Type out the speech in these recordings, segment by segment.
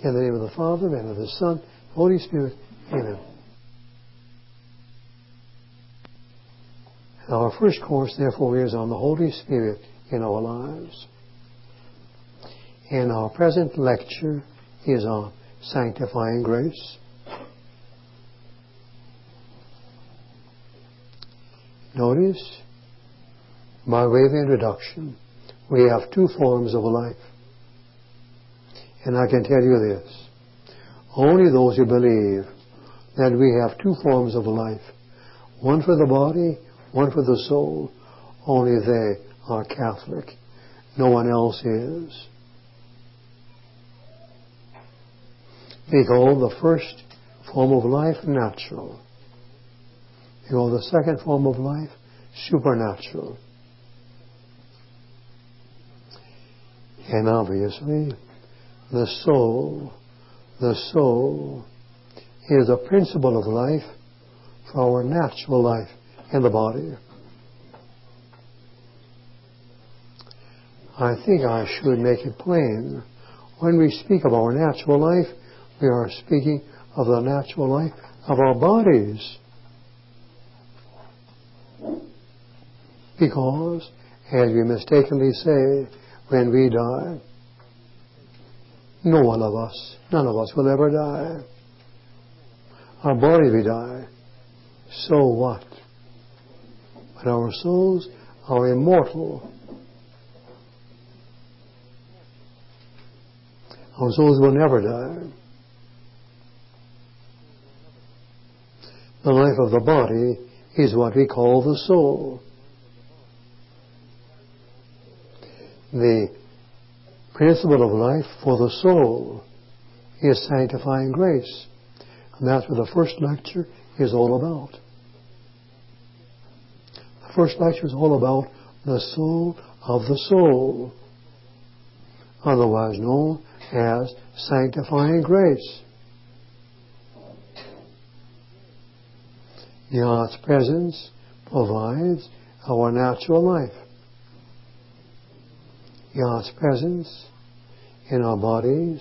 In the name of the Father, and of the Son, Holy Spirit. Amen. Our first course, therefore, is on the Holy Spirit in our lives. And our present lecture is on sanctifying grace. Notice, by way of introduction, we have two forms of life. And I can tell you this, only those who believe that we have two forms of life, one for the body, one for the soul, only they are Catholic. No one else is. They call the first form of life natural. They call the second form of life supernatural. And obviously, the soul is a principle of life for our natural life in the body. I think I should make it plain. When we speak of our natural life, we are speaking of the natural life of our bodies. Because, as we mistakenly say, when we die, none of us will ever die. Our body will die. So what? But our souls are immortal. Our souls will never die. The life of the body is what we call the soul. The principle of life for the soul is sanctifying grace. And that's what the first lecture is all about. The first lecture is all about the soul of the soul, otherwise known as sanctifying grace. God's presence provides our natural life. God's presence in our bodies,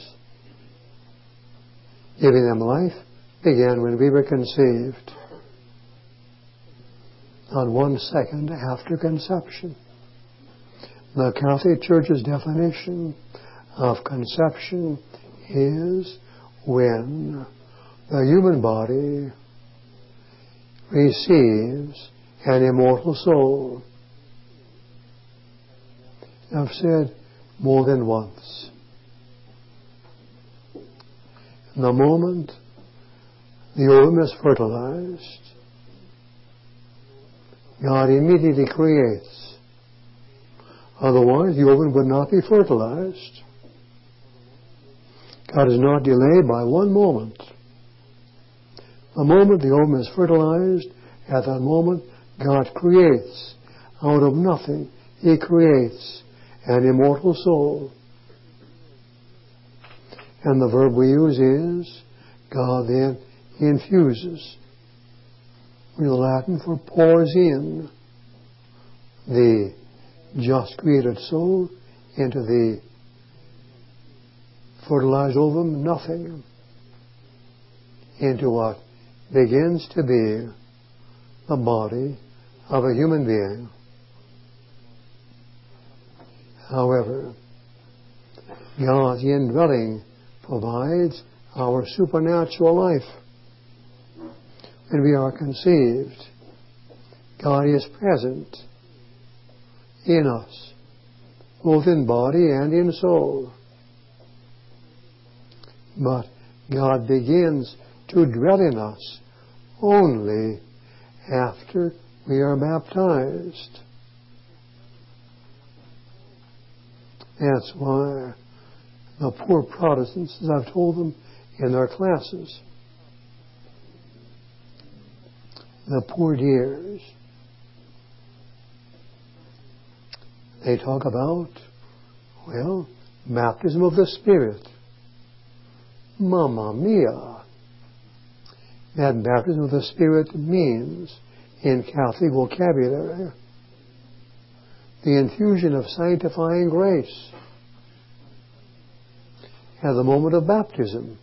giving them life, began when we were conceived. Not 1 second after conception. The Catholic Church's definition of conception is when the human body receives an immortal soul. I've said more than once. The moment the ovum is fertilized, God immediately creates. Otherwise, the ovum would not be fertilized. God is not delayed by 1 moment. The moment the ovum is fertilized, at that moment, God creates. Out of nothing, He creates an immortal soul. And the verb we use is, God then infuses. In Latin for pours in the just created soul into the fertilized ovum, nothing, into what begins to be the body of a human being. However, God's indwelling provides our supernatural life. When we are conceived, God is present in us, both in body and in soul. But God begins to dwell in us only after we are baptized. That's why the poor Protestants, as I've told them in their classes, the poor dears, they talk about, well, baptism of the Spirit. Mamma mia! That baptism of the Spirit means, in Catholic vocabulary, the infusion of sanctifying grace. at the moment of baptism.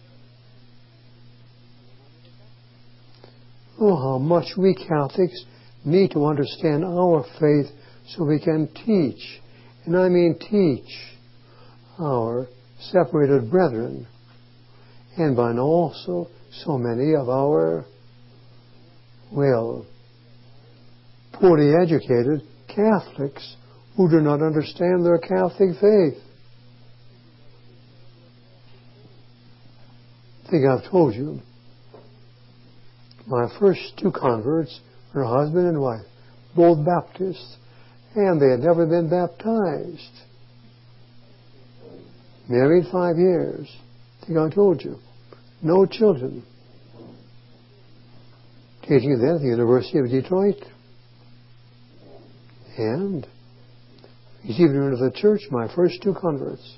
Oh, how much we Catholics need to understand our faith so we can teach, and I mean teach, our separated brethren, and by now also so many of our, poorly educated Catholics who do not understand their Catholic faith. I think I've told you, my first two converts were husband and wife, both Baptists, and they had never been baptized. Married 5 years. I think I told you. No children. Teaching then at the University of Detroit. And received into the church, my first two converts.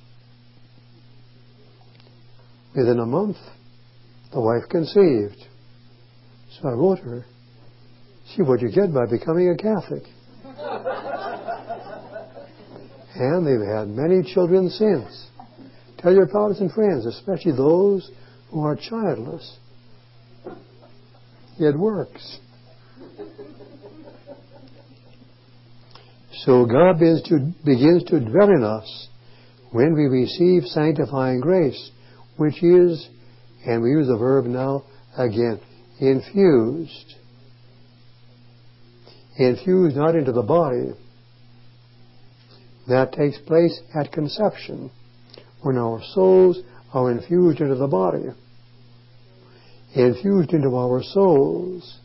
Within a month, the wife conceived. So I wrote her, see what you get by becoming a Catholic. And they've had many children since. Tell your Protestant friends, especially those who are childless. It works. So God begins to dwell in us when we receive sanctifying grace, which is, and we use the verb now again, infused. Infused not into the body. That takes place at conception, when our souls are infused into the body. Infused into our souls.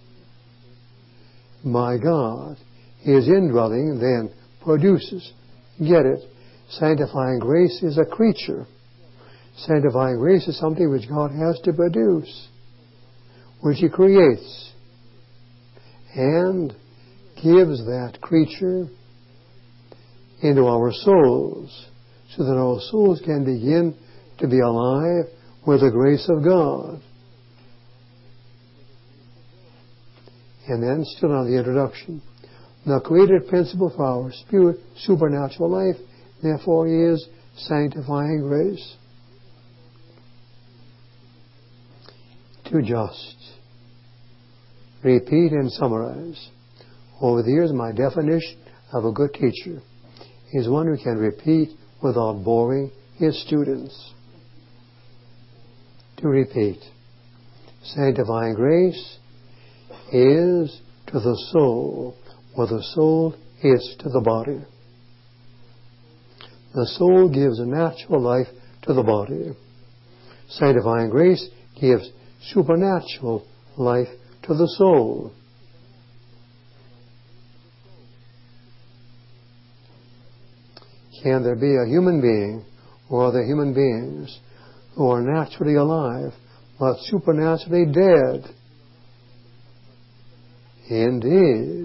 My God, His indwelling then produces. Get it? Sanctifying grace is a creature. Sanctifying grace is something which God has to produce, which He creates, and gives that creature into our souls, so that our souls can begin to be alive with the grace of God. And then, still on the introduction, the created principle for our supernatural life, therefore, is sanctifying grace. To just repeat and summarize. Over the years, my definition of a good teacher is one who can repeat without boring his students. To repeat, sanctifying grace is to the soul what the soul is to the body. The soul gives a natural life to the body. Sanctifying grace gives supernatural life to the soul. Can there be a human being or other human beings who are naturally alive but supernaturally dead? Indeed.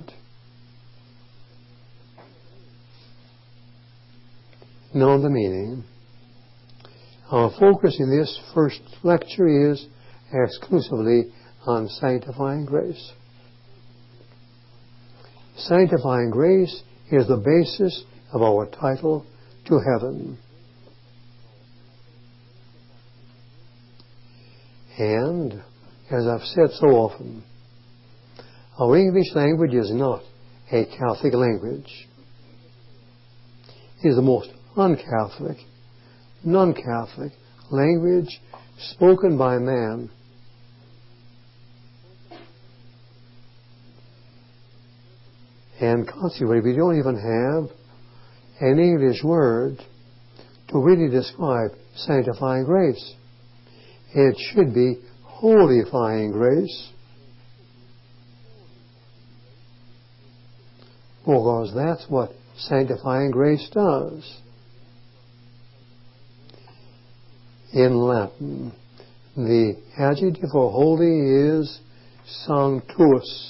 Know the meaning. Our focus in this first lecture is exclusively on sanctifying grace. Sanctifying grace is the basis of our title to heaven. And, as I've said so often, our English language is not a Catholic language. It is the most un-Catholic, non-Catholic language spoken by man. And consequently, we don't even have an English word to really describe sanctifying grace. It should be holifying grace, because that's what sanctifying grace does. In Latin, the adjective for holy is sanctus.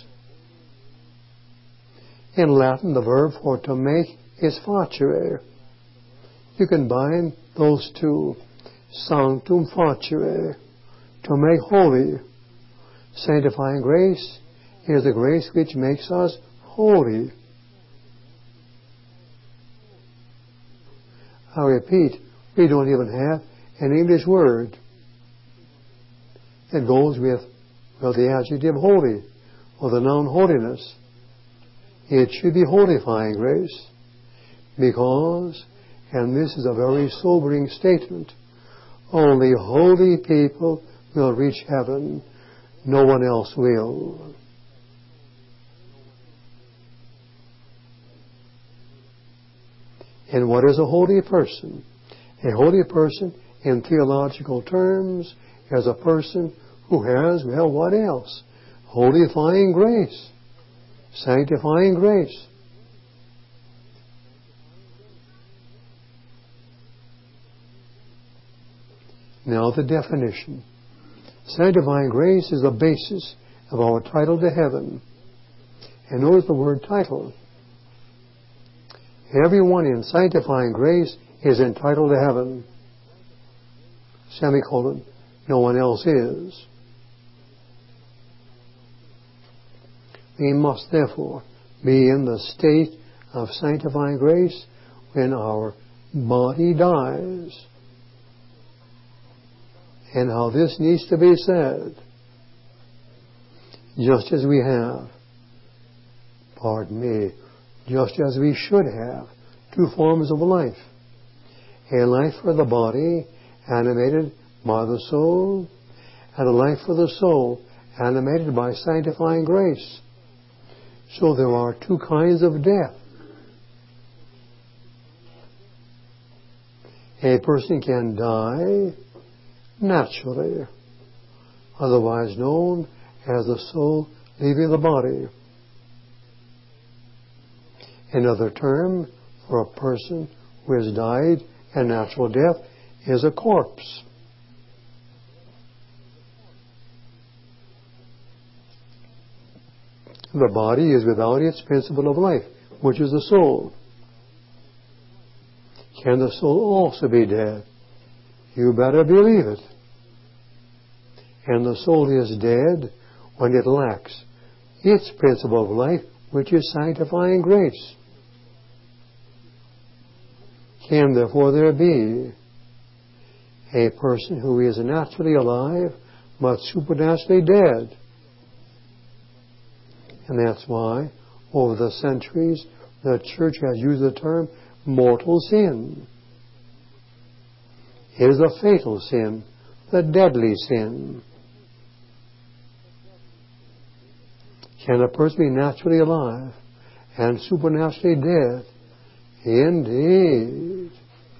In Latin, the verb for to make is facere. You can bind those two. Sanctum facere, to make holy. Sanctifying grace is the grace which makes us holy. I repeat, we don't even have an English word that goes with, well, the adjective holy or the noun holiness. It should be holifying grace because, and this is a very sobering statement, only holy people will reach heaven. No one else will. And what is a holy person? A holy person, in theological terms, is a person who has, well, what else? Holifying grace. Sanctifying grace. Now the definition. Sanctifying grace is the basis of our title to heaven. And notice the word title. Everyone in sanctifying grace is entitled to heaven. Semicolon. No one else is. We must therefore be in the state of sanctifying grace when our body dies. And how this needs to be said. Just as we have, just as we should have, two forms of life. A life for the body, animated by the soul, and a life for the soul, animated by sanctifying grace. So there are two kinds of death. A person can die naturally, otherwise known as the soul leaving the body. Another term for a person who has died a natural death is a corpse. The body is without its principle of life, which is the soul. Can the soul also be dead? You better believe it. And the soul is dead when it lacks its principle of life, which is sanctifying grace. Can therefore there be a person who is naturally alive but supernaturally dead? And that's why, over the centuries, the Church has used the term mortal sin. It is a fatal sin, the deadly sin. Can a person be naturally alive and supernaturally dead? Indeed.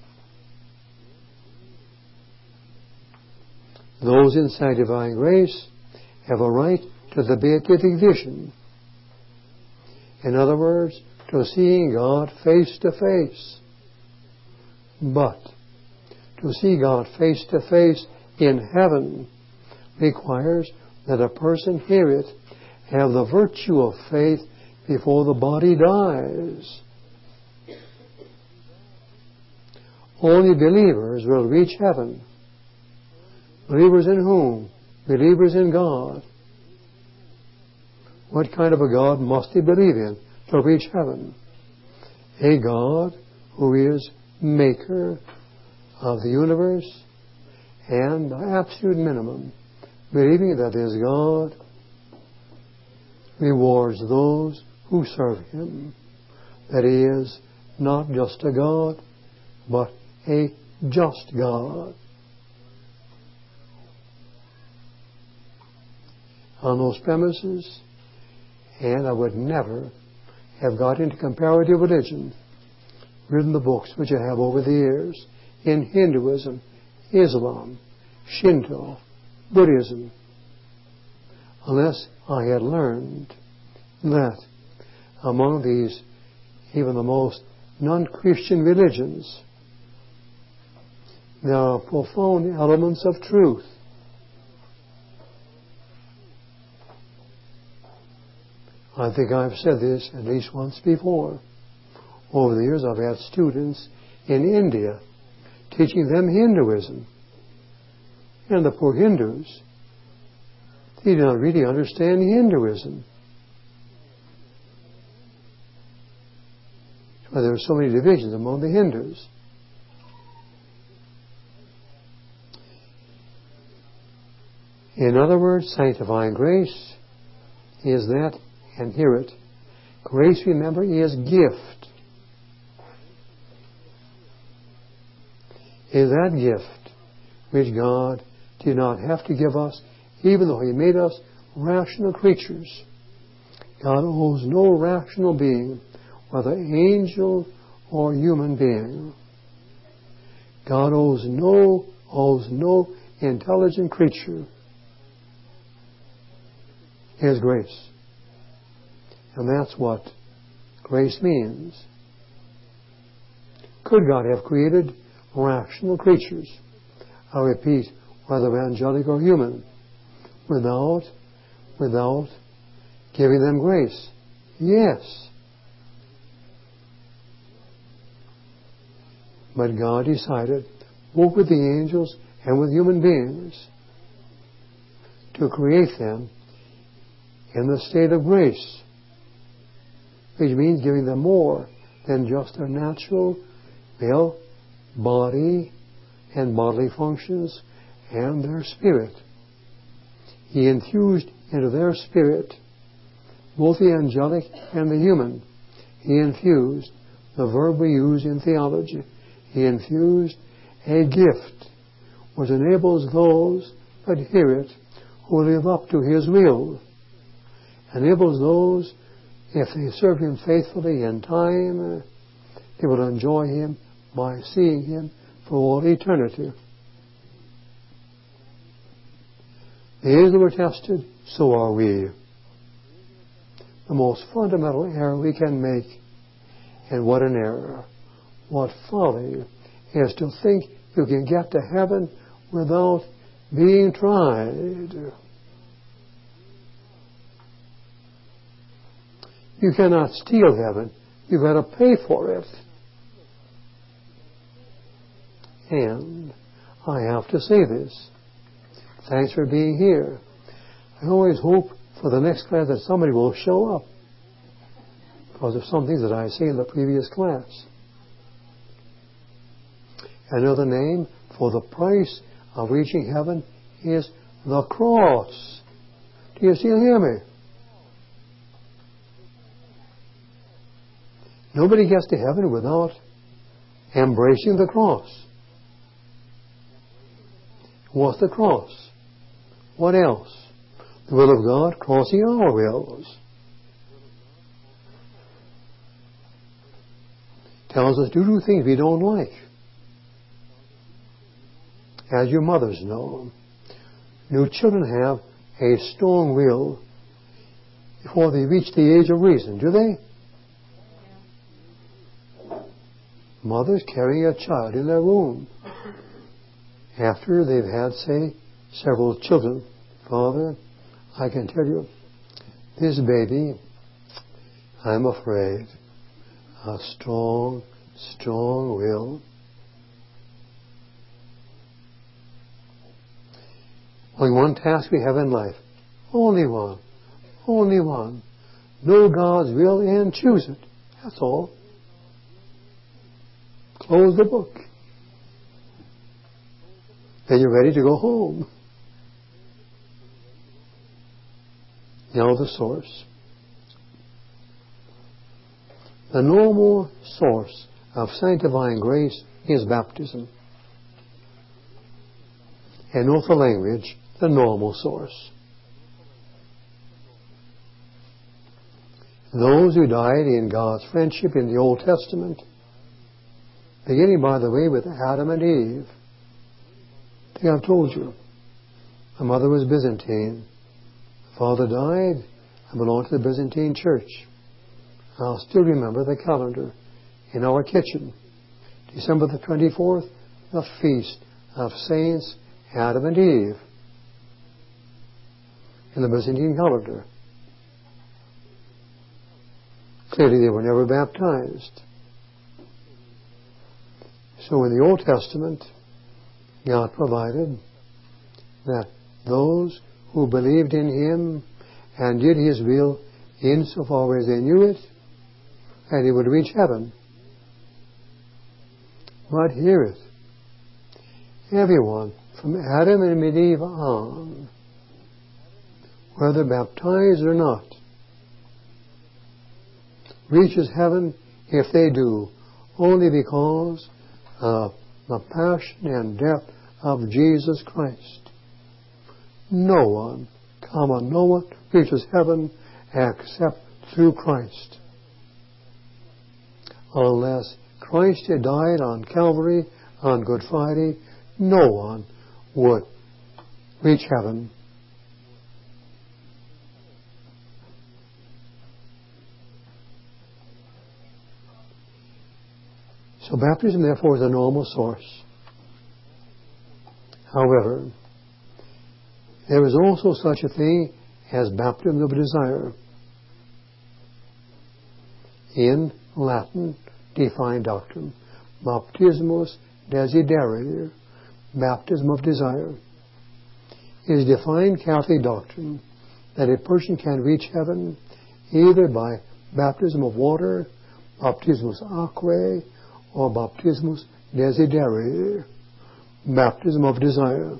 Those in sanctifying grace have a right to the beatific vision. In other words, to seeing God face to face. But to see God face to face in heaven requires that a person hear it, have the virtue of faith before the body dies. Only believers will reach heaven. Believers in whom? Believers in God. What kind of a God must he believe in to reach heaven? A God who is maker of the universe, and the absolute minimum, believing that his God rewards those who serve him. That he is not just a God, but a just God. On those premises, and I would never have got into comparative religion, written the books which I have over the years, in Hinduism, Islam, Shinto, Buddhism, unless I had learned that among these, even the most non-Christian religions, there are profound elements of truth. I think I've said this at least once before. Over the years, I've had students in India teaching them Hinduism. And the poor Hindus, they do not really understand Hinduism. That's why there are so many divisions among the Hindus. In other words, sanctifying grace is that, and hear it, grace, remember, is gift. Is that gift which God did not have to give us, even though He made us rational creatures. God owes no rational being, whether angel or human being. God owes no intelligent creature His grace. And that's what grace means. Could God have created rational creatures, I repeat, whether angelic or human, without giving them grace? Yes. But God decided, both with the angels and with human beings, to create them in the state of grace, which means giving them more than just their natural, body and bodily functions and their spirit. He infused into their spirit both the angelic and the human. He infused the verb we use in theology. He infused a gift which enables those that hear it who live up to His will. Enables those, if they serve Him faithfully in time, they will enjoy Him by seeing Him for all eternity. The angels were tested, so are we. The most fundamental error we can make, and what an error, what folly, is to think you can get to heaven without being tried. You cannot steal heaven. You've got to pay for it. And I have to say this. Thanks for being here. I always hope for the next class that somebody will show up because of some things that I say in the previous class. Another name for the price of reaching heaven is the cross. Do you still hear me? Nobody gets to heaven without embracing the cross. What's the cross? What else? The will of God crossing our wills. Tells us to do things we don't like. As your mothers know, new children have a strong will before they reach the age of reason, do they? Mothers carrying a child in their womb after they've had, say, several children. Father, I can tell you, this baby, I'm afraid, a strong will. Only one task we have in life. Only one. Know God's will and choose it. That's all. Close the book. Then you're ready to go home. Now the source. The normal source of sanctifying grace is baptism. And note the language, the normal source. Those who died in God's friendship in the Old Testament, beginning, by the way, with Adam and Eve. I think I've told you. My mother was Byzantine. Father died. I belonged to the Byzantine church. I'll still remember the calendar in our kitchen. December the 24th, the feast of Saints Adam and Eve in the Byzantine calendar. Clearly they were never baptized. So in the Old Testament, God provided that those who believed in Him and did His will insofar as they knew it, and they would reach heaven. But hear it. Everyone, from Adam and Eve on, whether baptized or not, reaches heaven if they do, only because of the passion and death of Jesus Christ. No one reaches heaven except through Christ. Unless Christ had died on Calvary on Good Friday, no one would reach heaven. So baptism, therefore, is a normal source. However, there is also such a thing as baptism of desire. In Latin, defined doctrine, baptismus desiderium, baptism of desire, is defined Catholic doctrine that a person can reach heaven either by baptism of water, baptismus aquae, or baptismus desiderium, baptism of desire.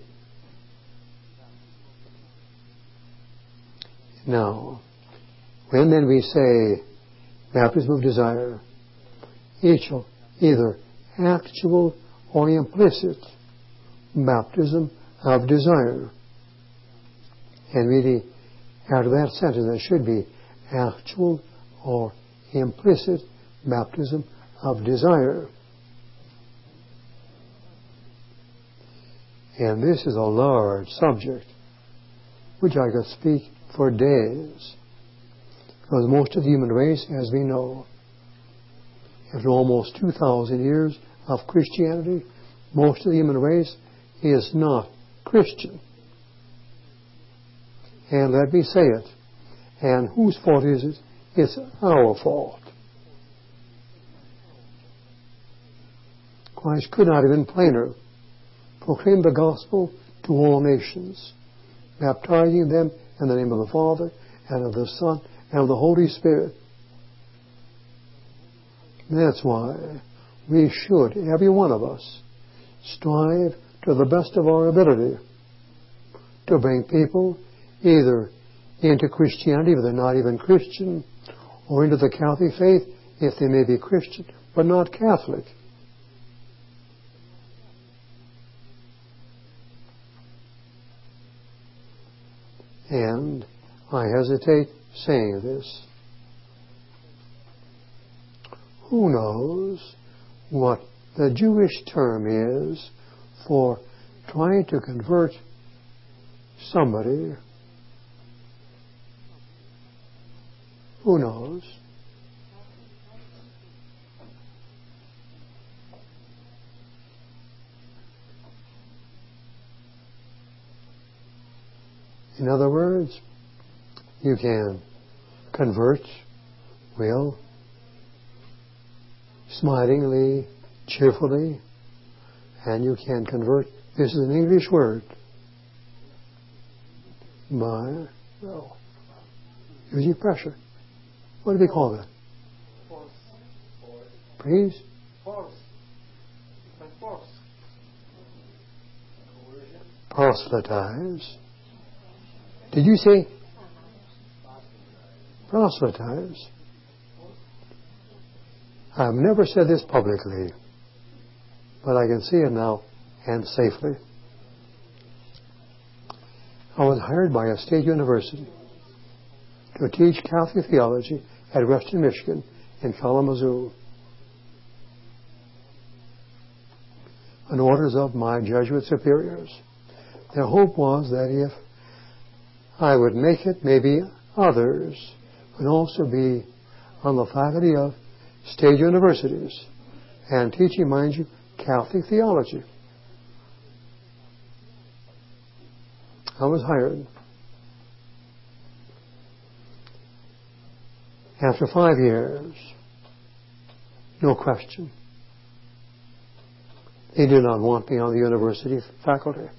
Now, when then we say baptism of desire, each of either actual or implicit baptism of desire. And really, after that sentence, there should be actual or implicit baptism of desire. And this is a large subject, which I could speak for days. Because most of the human race, as we know, after almost 2,000 years of Christianity, most of the human race is not Christian. And let me say it. And whose fault is it? It's our fault. Christ could not have been plainer. Proclaim the gospel to all nations, baptizing them in the name of the Father, and of the Son, and of the Holy Spirit. That's why we should, every one of us, strive to the best of our ability to bring people either into Christianity if they're not even Christian, or into the Catholic faith if they may be Christian but not Catholic. And I hesitate saying this. Who knows what the Jewish term is for trying to convert somebody? Who knows? In other words, you can convert, smilingly, cheerfully, and you can convert. This is an English word. Using pressure. What do we call that? Force. Please? Force. Force. Proselytize. Did you say? Proselytize. I've never said this publicly, but I can say it now, and safely. I was hired by a state university to teach Catholic theology at Western Michigan in Kalamazoo. On orders of my Jesuit superiors. Their hope was that if I would make it, maybe others would also be on the faculty of state universities and teaching, mind you, Catholic theology. I was hired. After 5 years, no question, they did not want me on the university faculty.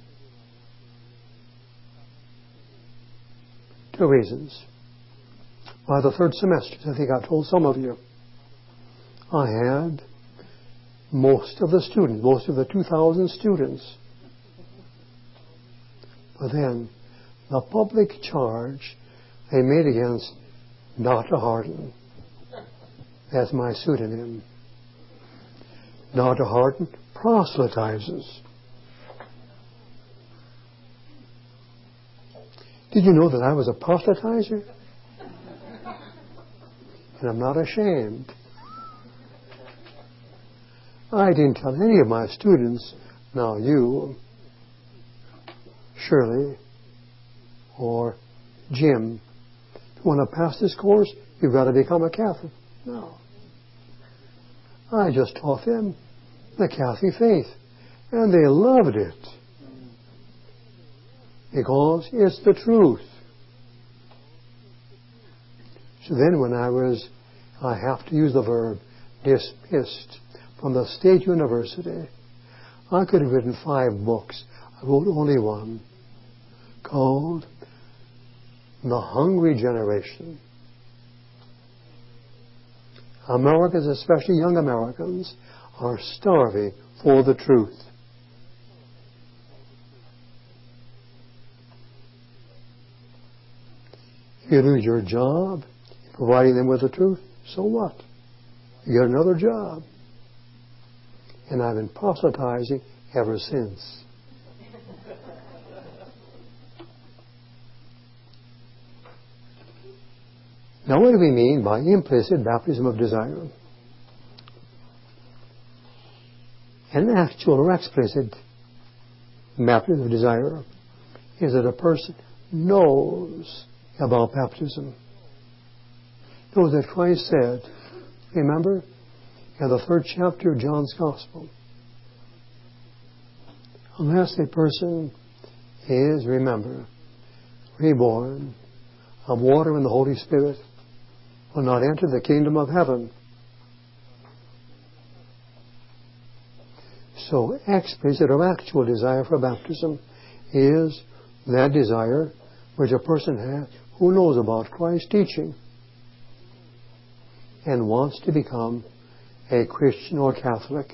2 reasons. By the 3rd semester, I think I told some of you, I had most of the 2,000 students. But then, the public charge they made against Dr. Harden. That's my pseudonym. Dr. Harden proselytizes. Did you know that I was a proselytizer? And I'm not ashamed. I didn't tell any of my students, now you, Shirley, or Jim, if you want to pass this course, you've got to become a Catholic. No. I just taught them the Catholic faith. And they loved it. Because it's the truth. So then when I have to use the verb, dismissed from the State University, I could have written 5 books. I wrote only one, called The Hungry Generation. Americans, especially young Americans, are starving for the truth. You do your job, providing them with the truth, so what? You get another job. And I've been proselytizing ever since. Now, what do we mean by implicit baptism of desire? An actual or explicit baptism of desire is that a person knows about baptism. Knows that Christ said, remember, in the 3rd chapter of John's Gospel, unless a person is, remember, reborn of water and the Holy Spirit, will not enter the kingdom of heaven. So explicit or actual desire for baptism is that desire which a person has who knows about Christ's teaching and wants to become a Christian or Catholic.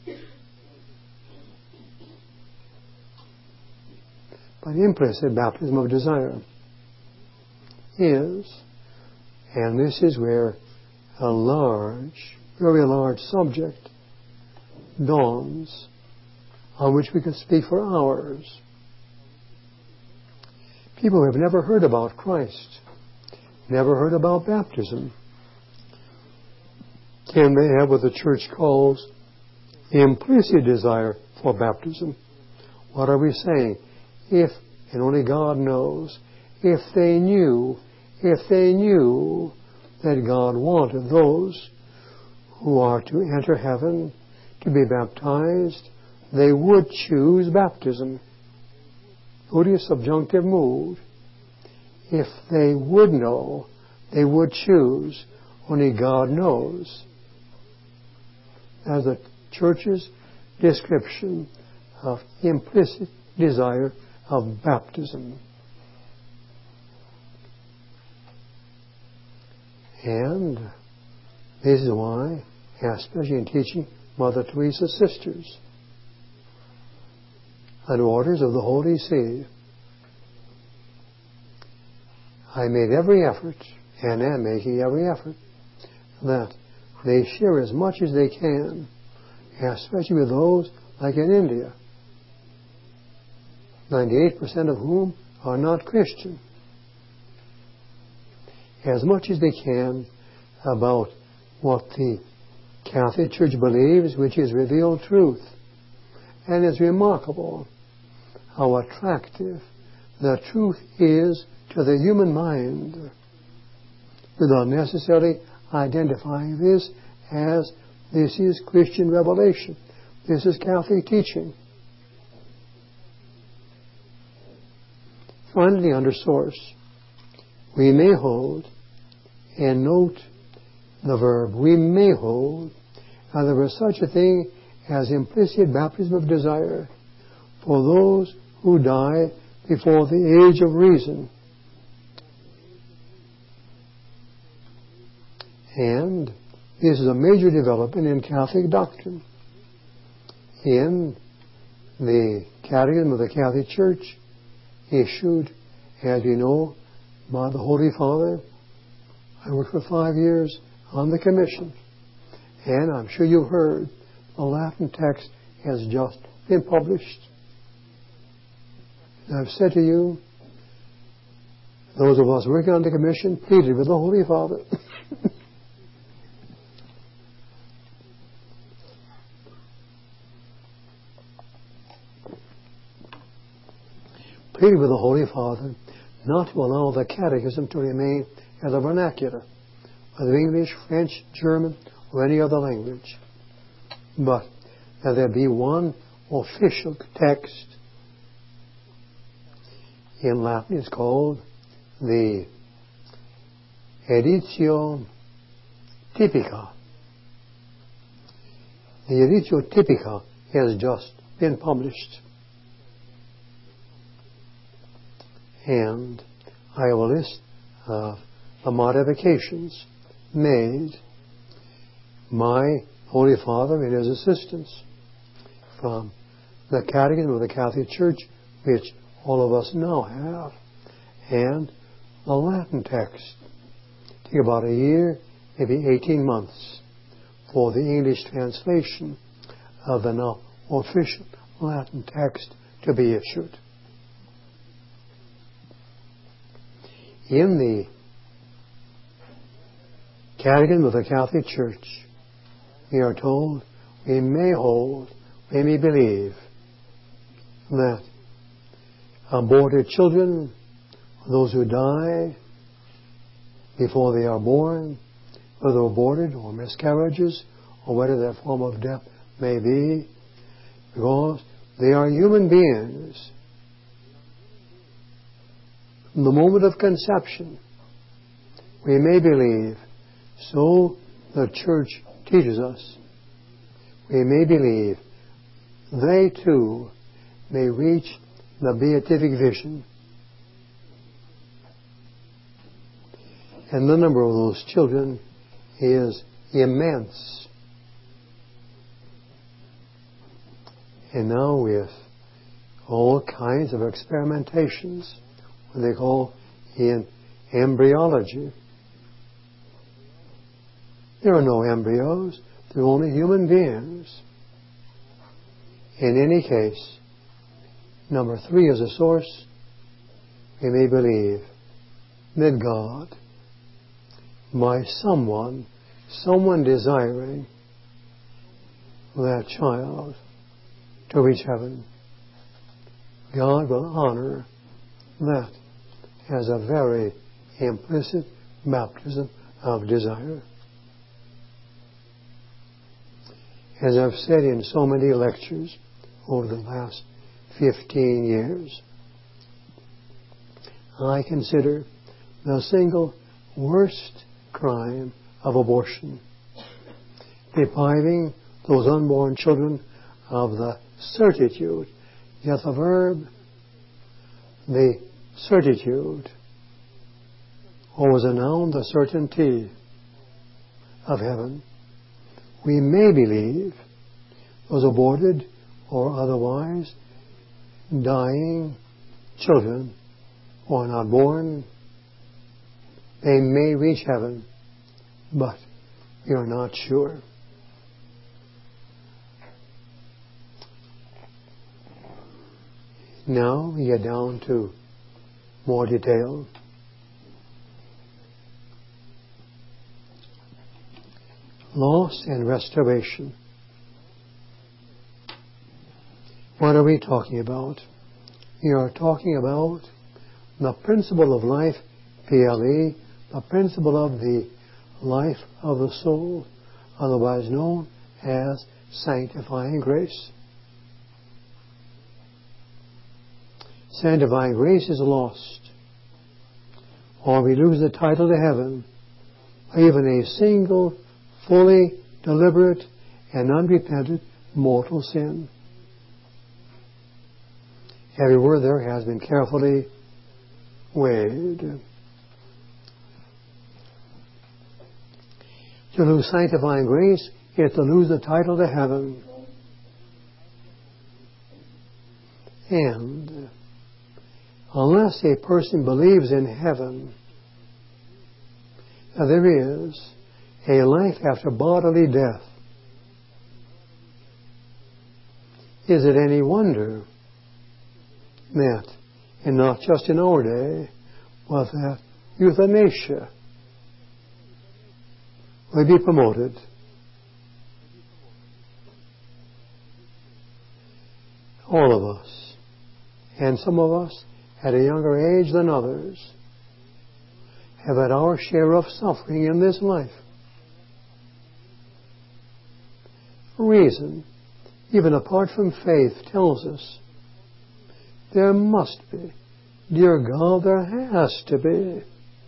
But implicit baptism of desire is, and this is where a large, very large subject dawns on which we could speak for hours. People who have never heard about Christ, never heard about baptism, can they have what the church calls implicit desire for baptism? What are we saying? If, and only God knows, if they knew that God wanted those who are to enter heaven to be baptized, they would choose baptism. Go to your subjunctive mood. If they would know, they would choose. Only God knows. As the church's description of implicit desire of baptism. And this is why, especially in teaching Mother Teresa's sisters and orders of the Holy See, I made every effort, and am making every effort, that they share as much as they can, especially with those like in India, 98% of whom are not Christian, as much as they can about what the Catholic Church believes, which is revealed truth. And it's remarkable how attractive the truth is to the human mind, without necessarily identifying this as this is Christian revelation, this is Catholic teaching. Finally, under source, we may hold, and note the verb, we may hold, and there is such a thing as implicit baptism of desire for those who die before the age of reason. And this is a major development in Catholic doctrine. In the Catechism of the Catholic Church, issued As you know, by the Holy Father, I worked for 5 years on the commission. And I'm sure you've heard the Latin text has just been published. And I've said to you, those of us working on the commission pleaded with the Holy Father. Pleaded with the Holy Father not to allow the catechism to remain as a vernacular, whether English, French, German, or any other language, but that there be one official text. In Latin it's called the Editio Typica. The Editio Typica has just been published. And I have a list of the modifications made by Holy Father and his assistants from the Catechism of the Catholic Church, which all of us now have, and the Latin text. It took about a year, maybe 18 months, for the English translation of the now official Latin text to be issued. In the Catechism of the Catholic Church, we are told we may hold, we may believe that aborted children, those who die before they are born, whether aborted or miscarriages or whatever their form of death may be, because they are human beings. From the moment of conception, we may believe, so the Church teaches us, we may believe they too may reach the beatific vision. And the number of those children is immense. And now with all kinds of experimentations, what they call in embryology, there are no embryos, they're only human beings. In any case, number 3 as a source, we may believe that God, by someone desiring that child to reach heaven, God will honor that as a very implicit baptism of desire. As I've said in so many lectures over the last 15 years, I consider the single worst crime of abortion depriving those unborn children of the certitude, yet the verb, the certitude, or as a noun, the certainty of heaven. We may believe those aborted or otherwise dying children who are not born, they may reach heaven, but we are not sure. Now we get down to more detail. Loss and restoration. What are we talking about? We are talking about the principle of life, PLE, the principle of the life of the soul, otherwise known as sanctifying grace. Sanctifying grace is lost, or we lose the title to heaven, or even a single, fully deliberate and unrepentant mortal sin. Every word there has been carefully weighed. To lose sanctifying grace is to lose the title to heaven. And unless a person believes in heaven, that there is a life after bodily death, is it any wonder that, and not just in our day, but that euthanasia will be promoted? All of us, and some of us at a younger age than others, have had our share of suffering in this life. Reason, even apart from faith, tells us there must be, dear God, there has to be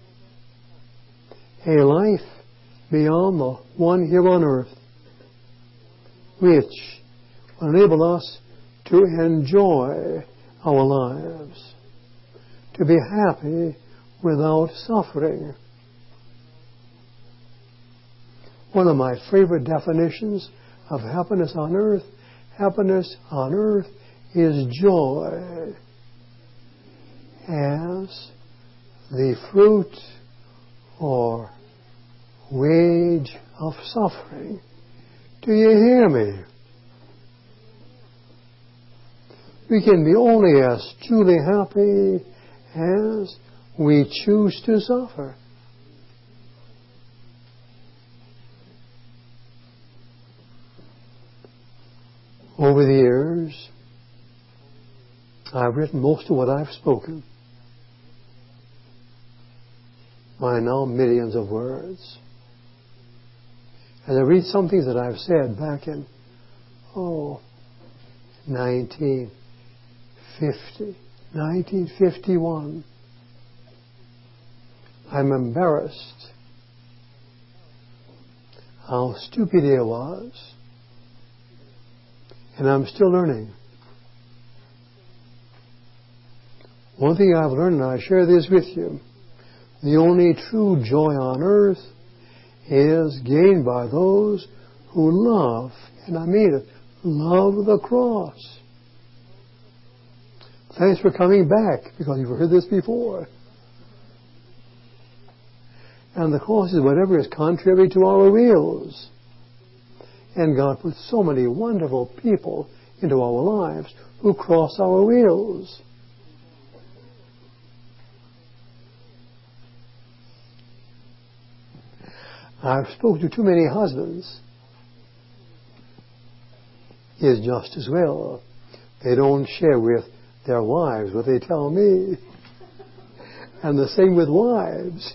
a life beyond the one here on earth, which will enable us to enjoy our lives, to be happy without suffering. One of my favorite definitions of happiness on earth is joy as the fruit or wage of suffering. Do you hear me? We can be only as truly happy as we choose to suffer. Over the years, I've written most of what I've spoken. By now, millions of words. As I read some things that I've said back in, 1951, I'm embarrassed how stupid I was, and I'm still learning. One thing I've learned, and I share this with you, the only true joy on earth is gained by those who love, and I mean it, love the cross. Thanks for coming back, because you've heard this before. And the cross is whatever is contrary to our wills. And God puts so many wonderful people into our lives who cross our wills. I've spoken to too many husbands. It's just as well. They don't share with their wives what they tell me. And the same with wives.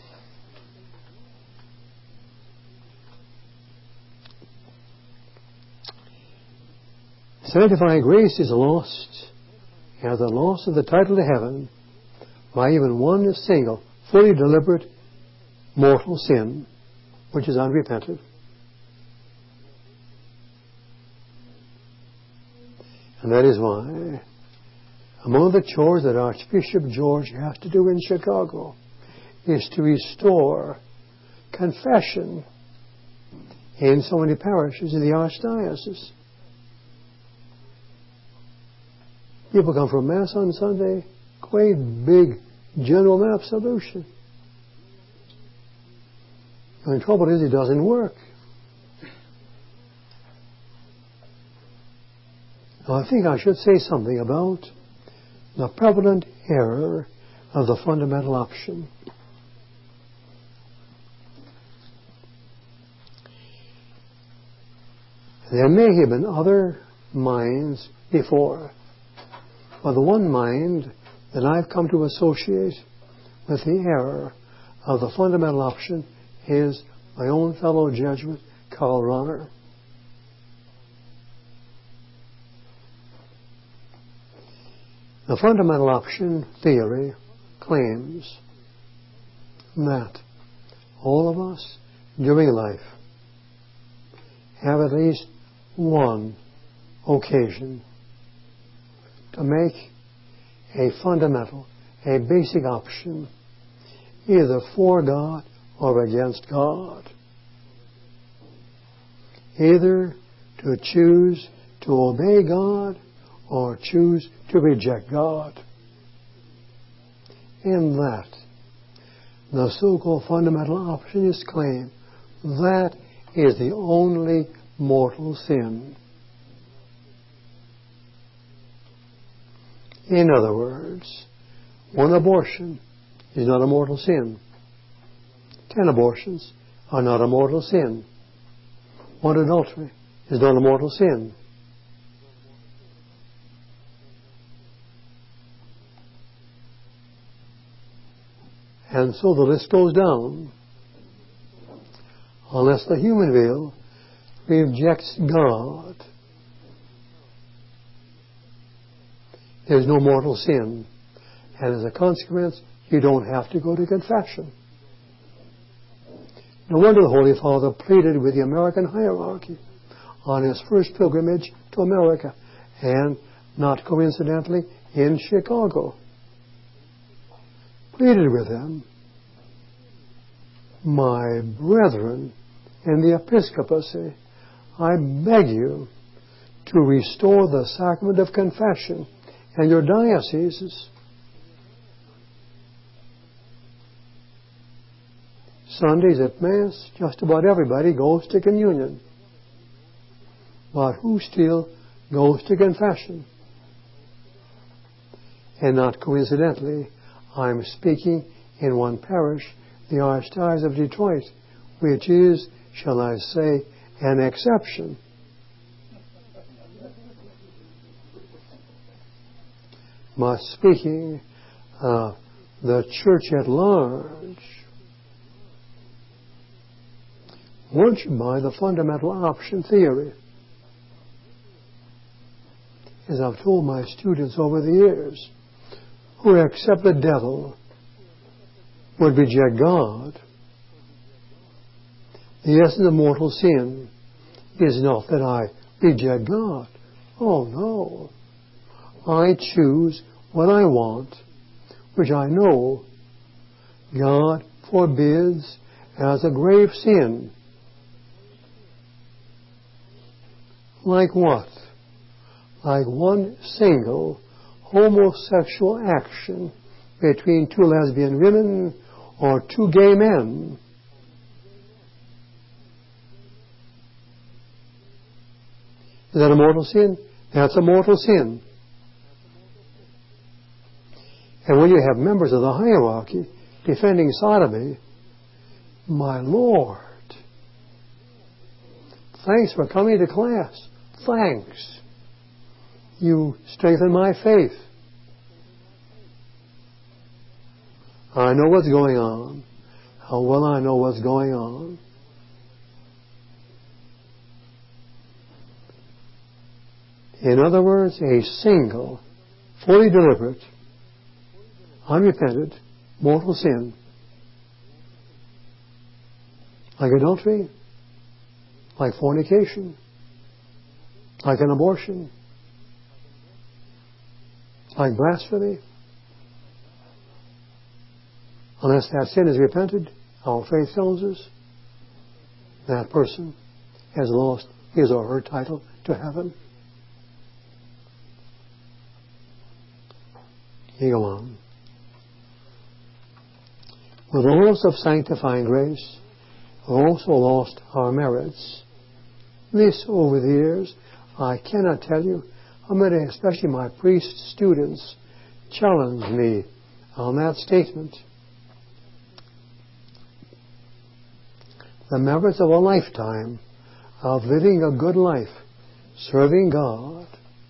Sanctifying grace is lost as the loss of the title to heaven by even one single, fully deliberate, mortal sin, which is unrepentant. And that is why among the chores that Archbishop George has to do in Chicago is to restore confession in so many parishes in the Archdiocese. People come from Mass on Sunday, great big general absolution. And the trouble is it doesn't work. Now, I think I should say something about the prevalent error of the fundamental option. There may have been other minds before, but the one mind that I've come to associate with the error of the fundamental option is my own fellow Jesuit, Karl Rahner. The fundamental option theory claims that all of us during life have at least one occasion to make a fundamental, a basic option, either for God or against God. Either to choose to obey God or choose to reject God. in that the so-called fundamental optionist claim that is the only mortal sin. In other words, one abortion is not a mortal sin. 10 abortions are not a mortal sin. One adultery is not a mortal sin. And so the list goes down. Unless the human will rejects God, there's no mortal sin. And as a consequence, you don't have to go to confession. No wonder the Holy Father pleaded with the American hierarchy on his first pilgrimage to America, and not coincidentally in Chicago. Pleaded with them, my brethren in the episcopacy, I beg you to restore the sacrament of confession in your dioceses. Sundays at Mass, just about everybody goes to communion. But who still goes to confession? And not coincidentally, I'm speaking in one parish, the Archdiocese of Detroit, which is, shall I say, an exception. But speaking of the church at large, once you buy the fundamental option theory, as I've told my students over the years, who accept the devil would reject God. The essence of mortal sin is not that I reject God. Oh no. I choose what I want, which I know God forbids as a grave sin. Like what? Like one single homosexual action between 2 lesbian women or 2 gay men. Is that a mortal sin? That's a mortal sin. And when you have members of the hierarchy defending sodomy, my Lord, thanks for coming to class. Thanks. You strengthen my faith. I know what's going on. How well I know what's going on. In other words, a single, fully deliberate, unrepented, mortal sin, like adultery, like fornication, like an abortion, like blasphemy. Unless that sin is repented, our faith tells us that person has lost his or her title to heaven. You go on. With the loss of sanctifying grace, we also lost our merits. This, over the years, I cannot tell you how many, especially my priest students, challenged me on that statement. The merits of a lifetime of living a good life, serving God.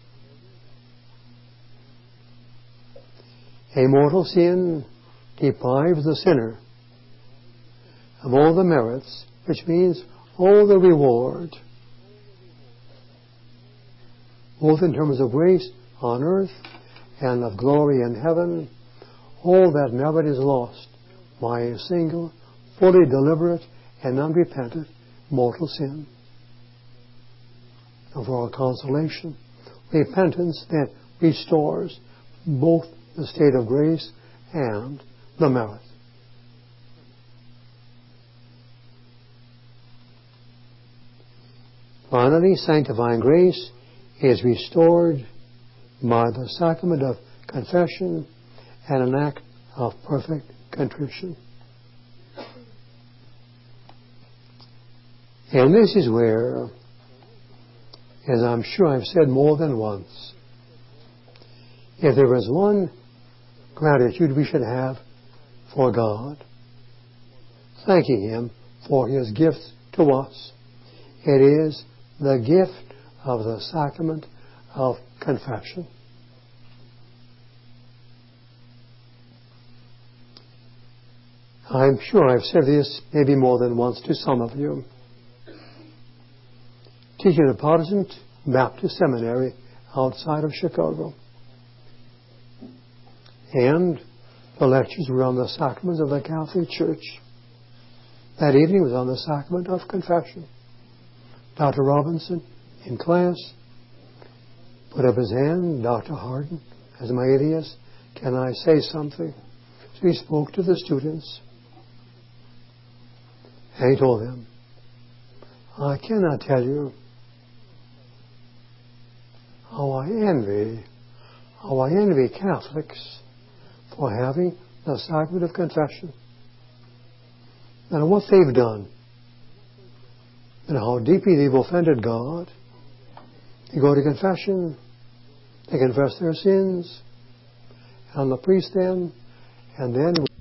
A mortal sin deprives the sinner of all the merits, which means all the reward, both in terms of grace on earth and of glory in heaven. All that merit is lost by a single, fully deliberate and unrepentant mortal sin. And for our consolation, repentance that restores both the state of grace and the merit. Finally, sanctifying grace is restored by the sacrament of confession and an act of perfect contrition. And this is where, as I'm sure I've said more than once, if there is one gratitude we should have for God, thanking Him for His gifts to us, it is the gift of the sacrament of confession. I'm sure I've said this maybe more than once to some of you. Teaching at a Protestant Baptist seminary outside of Chicago. And the lectures were on the sacraments of the Catholic Church. That evening was on the sacrament of confession. Dr. Robinson, in class, put up his hand. Dr. Harden, as my alias, can I say something? So he spoke to the students. And he told them, I cannot tell you how I envy Catholics for having the sacrament of confession. And what they've done. And how deeply they've offended God. They go to confession. They confess their sins. And the priest then, and then